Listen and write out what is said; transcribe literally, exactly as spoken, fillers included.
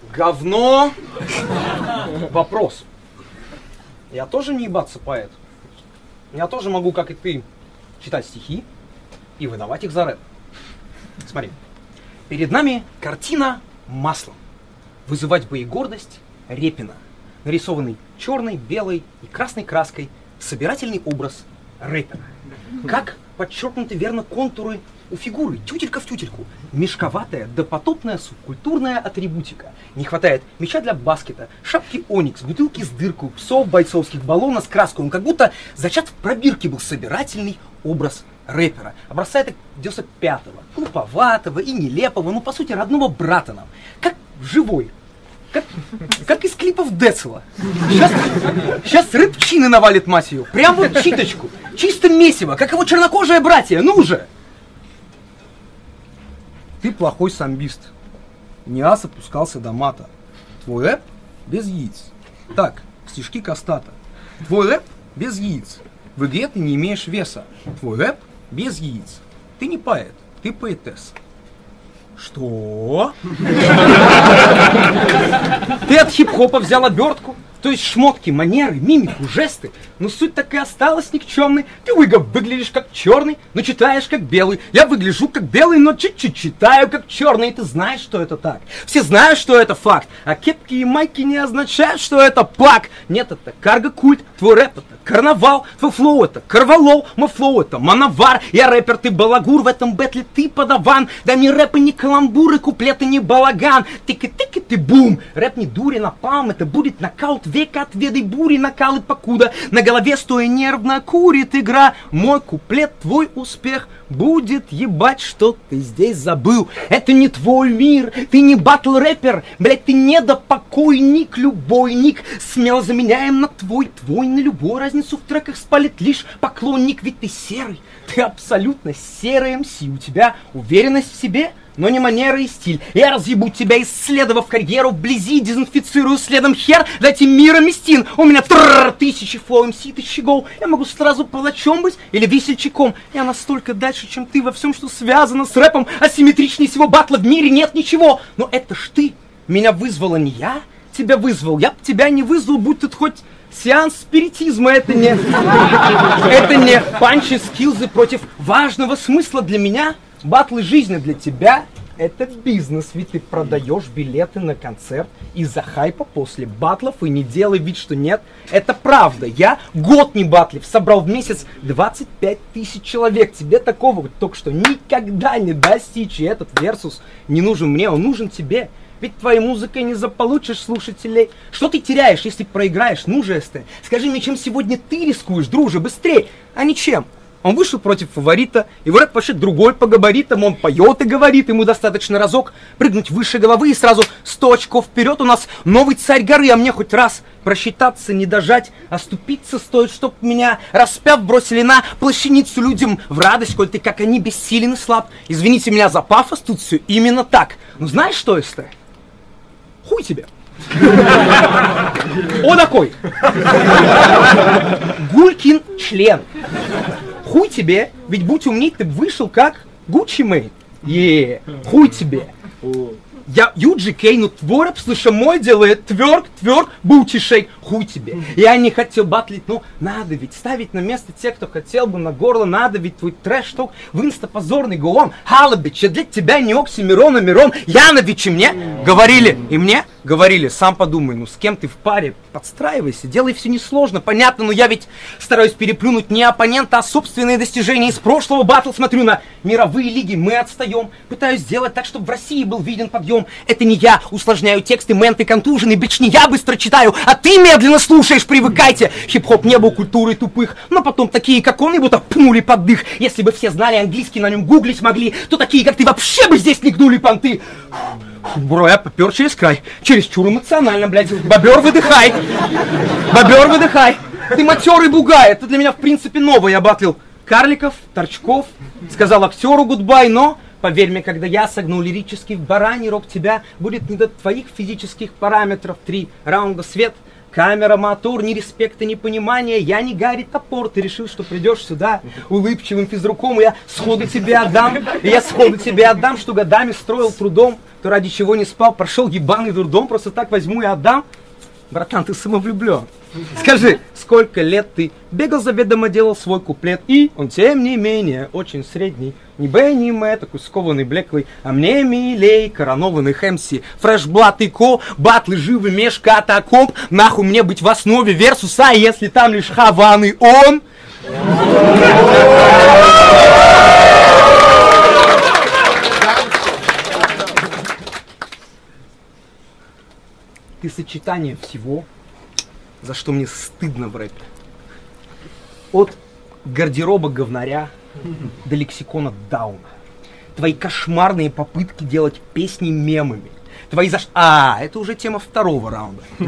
Говно. Вопрос. Я тоже не ебаться поэт. Я тоже могу, как и ты, читать стихи и выдавать их за рэп. Смотри. Перед нами картина маслом. Вызывать бы и гордость Репина, нарисованный черной, белой и красной краской собирательный образ рэпера. Как подчеркнуты верно контуры у фигуры, тютелька в тютельку, мешковатая, допотопная субкультурная атрибутика. Не хватает мяча для баскета, шапки Оникс, бутылки с дыркой, псов бойцовских, баллона с краской. Он как будто зачат в пробирке был собирательный образ рэпера. Образца это девяносто пятого, глуповатого и нелепого, ну по сути родного брата нам. Как живой. Как, как из клипов Децела. Сейчас, сейчас рэпчины навалит мать ее. Прям вот читочку. Чисто месиво, как его чернокожие братья. Ну же! Ты плохой самбист. Не ас опускался до мата. Твой рэп без яиц. Так, стишки Костата. Твой рэп без яиц. В игре ты не имеешь веса. Твой рэп без яиц. Ты не поэт, ты поэтесса. Что? Ты от хип-хопа взял обертку? То есть шмотки, манеры, мимику, жесты. Но суть так и осталась никчемной. Ты, Уига, выглядишь как черный, но читаешь как белый. Я выгляжу как белый, но чуть-чуть читаю как черный. И ты знаешь, что это так. Все знают, что это факт. А кепки и майки не означают, что это пак. Нет, это карго-культ. Твой рэп это карнавал. Твой флоу это карвалол. Мой флоу это мановар. Я рэпер, ты балагур. В этом бэтле ты подаван. Да не рэп и не каламбуры, куплеты не балаган. Тики-тики ты бум. Рэп не дури напалм. Это будет нокаут века, отведай бури, накалы покуда. На голове стоя нервно курит игра. Мой куплет, твой успех будет ебать, что ты здесь забыл. Это не твой мир, ты не батл-рэпер. Блять, ты не допокойник, любойник. Смело заменяем на твой, твой на любой. Разницу в треках спалит лишь поклонник. Ведь ты серый, ты абсолютно серый эм си. У тебя уверенность в себе, но не манера и стиль. Я разъебу тебя, исследовав карьеру вблизи, дезинфицирую следом хер, дайте мира местин. У меня трррр, тысячи флоу эм си, тысячи гоу. Я могу сразу палачом быть или весельчаком. Я настолько дальше, чем ты во всем, что связано с рэпом. Асимметричнее всего батла в мире нет ничего. Но это ж ты. Меня вызвала не я, тебя вызвал. Я б тебя не вызвал, будь тут хоть сеанс спиритизма. Это не... Это не панчи, скиллзы против важного смысла для меня. Батлы жизни для тебя — это бизнес, ведь ты продаешь билеты на концерт из-за хайпа после батлов, и не делай вид, что нет. Это правда. Я год не батлив, собрал в месяц двадцать пять тысяч человек. Тебе такого вот только что никогда не достичь, и этот версус не нужен мне, он нужен тебе. Ведь твоей музыкой не заполучишь слушателей. Что ты теряешь, если проиграешь? Ну же, СТ, скажи мне, чем сегодня ты рискуешь, друже, быстрее, а ничем. Он вышел против фаворита, его рэп вообще другой по габаритам, он поет и говорит, ему достаточно разок прыгнуть выше головы и сразу сто очков вперед. У нас новый царь горы, а мне хоть раз просчитаться не дожать, оступиться стоит, чтоб меня распяв бросили на плащаницу людям в радость, коль ты как они бессилен и слаб. Извините меня за пафос, тут все именно так. Ну знаешь что, СТ? Хуй тебе. О такой. Гулькин член. Хуй тебе, ведь будь умней, ты вышел как Гуччи Мэйн. Е, хуй тебе. Я ю джи кей, ну твой рэп, слыша мой, делает тверк, тверк, бути шейк. Хуй тебе. Я не хотел батлить, но надо ведь ставить на место тех, кто хотел бы на горло. Надо ведь твой трэш-ток в инста-позорный голом. Халабич, я для тебя не Оксимирон, а Мирон. Янович и мне говорили, и мне говорили, сам подумай, ну с кем ты в паре, подстраивайся, делай все несложно, понятно, но я ведь стараюсь переплюнуть не оппонента, а собственные достижения из прошлого батл. Смотрю на мировые лиги, мы отстаем. Пытаюсь сделать так, чтобы в России был виден подъем. Это не я усложняю тексты, менты контужены, бич не я быстро читаю, а ты медленно слушаешь, привыкайте. Хип-хоп не был культурой тупых, но потом такие, как он, и будто пнули под дых. Если бы все знали английский, на нем гуглить могли, то такие, как ты, вообще бы здесь не гнули понты. Бро, я попер через край. Чересчур эмоционально, блядь. Бобер, выдыхай. Бобер, выдыхай. Ты матерый бугай. Это для меня, в принципе, новое. Я батлил карликов, торчков. Сказал актеру гудбай, но... Поверь мне, когда я согну лирический в бараний рог, тебя будет не до твоих физических параметров. Три раунда свет, камера, мотор, ни респекта, ни понимания. Я не Гарри Топор. Ты решил, что придешь сюда улыбчивым физруком, и я сходу тебе отдам. И я сходу тебе отдам, что годами строил трудом, то ради чего не спал, прошел ебаный дурдом, просто так возьму и отдам. Братан, ты самовлюблен. Скажи, сколько лет ты бегал заведомо, делал свой куплет, и он, тем не менее, очень средний. Не Б, не М, такой скованный, блеклый, а мне милей коронованных эм си. Фрешблат и ко, батлы живы меж катакомб. Нахуй мне быть в основе версуса, если там лишь Хаван и он. Ты сочетание всего, за что мне стыдно в рэпе. От гардероба говнаря до лексикона Дауна. Твои кошмарные попытки делать песни мемами. Твои заш... А, это уже тема второго раунда.